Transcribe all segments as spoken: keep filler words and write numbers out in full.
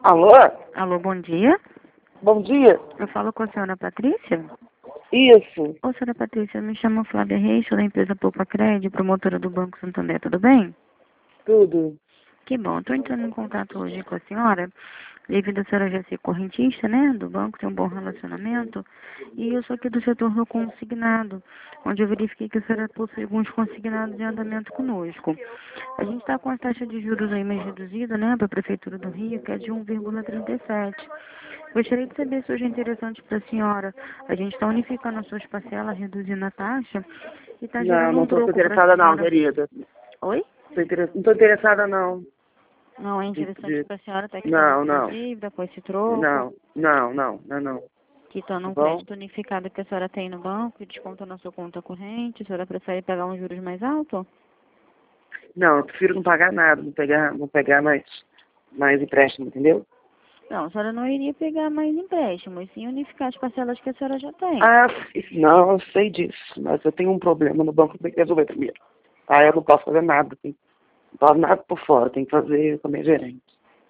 Alô? Alô, bom dia. Bom dia. Eu falo com a senhora Patrícia? Isso. Ô, senhora Patrícia, eu me chamo Flávia Reis, sou da empresa Poupa Crédito, promotora do Banco Santander, tudo bem? Tudo. Que bom, estou entrando em contato hoje com a senhora, devido a senhora já ser correntista, né, do banco, tem um bom relacionamento, e eu sou aqui do setor do consignado, onde eu verifiquei que a senhora possui alguns consignados em andamento conosco. A gente está com a taxa de juros aí mais reduzida, né, para a Prefeitura do Rio, que é de um vírgula trinta e sete. Gostaria de saber se hoje é interessante para a senhora. A gente está unificando as suas parcelas, reduzindo a taxa, e está Não, gerando não um estou troco para a interessada não, senhora. querida. Oi? Tô interess... Não estou interessada não. Não é De- interessante de- para a senhora estar Não, quitando sua não. dívida com esse troco, Não, não, não, não, não. quitando Tá um bom? crédito unificado que a senhora tem no banco e descontando na sua conta corrente? A senhora prefere pagar uns juros mais altos? Não, eu prefiro não pagar nada, não pegar, não pegar mais, mais empréstimo, entendeu? Não, a senhora não iria pegar mais empréstimo, e sim unificar as parcelas que a senhora já tem. Ah, sim, não, eu sei disso, mas eu tenho um problema no banco que tem que resolver primeiro. Ah, eu não posso fazer nada, tem, não posso nada por fora, tem que fazer com a minha gerente.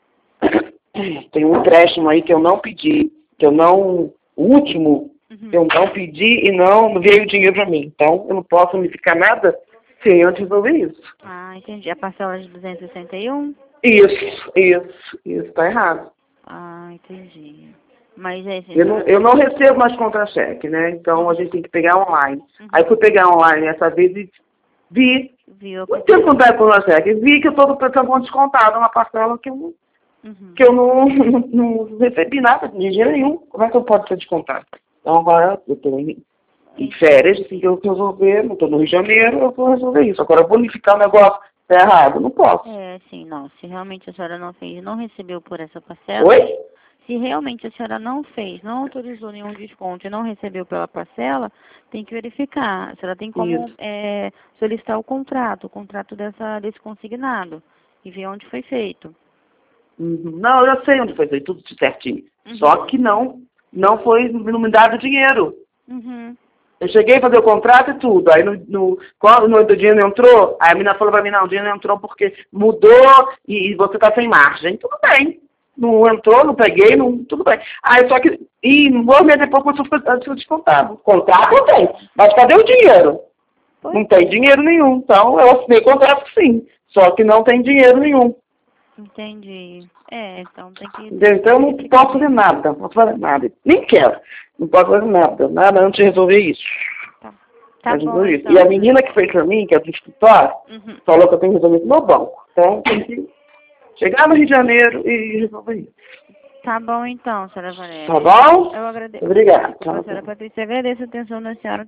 Tem um empréstimo aí que eu não pedi, que eu não, o último, Uhum. que eu não pedi e não veio dinheiro para mim. Então, eu não posso unificar nada sem antes resolver isso. Ah, entendi. A parcela de duzentos e sessenta e um? Isso, isso, isso, tá errado. Ah, entendi. Mas é assim, Eu não, senhora... eu não recebo mais contra-cheque, né? Então, a gente tem que pegar online. Uhum. Aí, fui pegar online essa vez e vi, Viu? não tem como pegar contra-cheque, vi que eu estou com descontado uma parcela que eu, Uhum. que eu não, não, não recebi nada, de dinheiro nenhum. Como é que eu posso ser descontado? Então, agora, eu estou em, em férias, assim que eu resolver, não estou no Rio de Janeiro, eu vou resolver isso. Agora, bonificar o negócio, tá errado, não posso. É, sim, não. Se realmente a senhora não fez, não recebeu por essa parcela, Oi? se realmente a senhora não fez, não autorizou nenhum desconto e não recebeu pela parcela, tem que verificar. A senhora tem como Isso. é, solicitar o contrato, o contrato dessa, desse consignado, e ver onde foi feito. Uhum. Não, eu sei onde foi feito, tudo certinho. Uhum. Só que não, não foi, não me dado dinheiro. Uhum. Eu cheguei a fazer o contrato e tudo. Aí no, no, quando o dinheiro não entrou, aí a menina falou pra mim, não, o dinheiro não entrou porque mudou e, e você tá sem margem. Tudo bem. Não entrou, não peguei, não, tudo bem. Aí só que, e um mês depois começou a ser descontado. Contrato eu tenho, mas cadê o dinheiro? Pois. Não tem dinheiro nenhum. Então eu assinei contrato sim, só que não tem dinheiro nenhum. Entendi. É, então tem que... Entendeu? Então eu não posso fazer nada, não posso fazer nada. Nem quero. Não posso fazer nada, nada antes de resolver isso. Tá, tá Antes de bom, resolver isso. então. E a menina que fez pra mim, que é do escritório, Uhum. falou que eu tenho que resolver isso no banco. Então tem que chegar no Rio de Janeiro e resolver isso. Tá bom, então, senhora Valéria. Tá bom? Eu agradeço. Obrigada. Desculpa, senhora Patrícia, agradeço a atenção da senhora.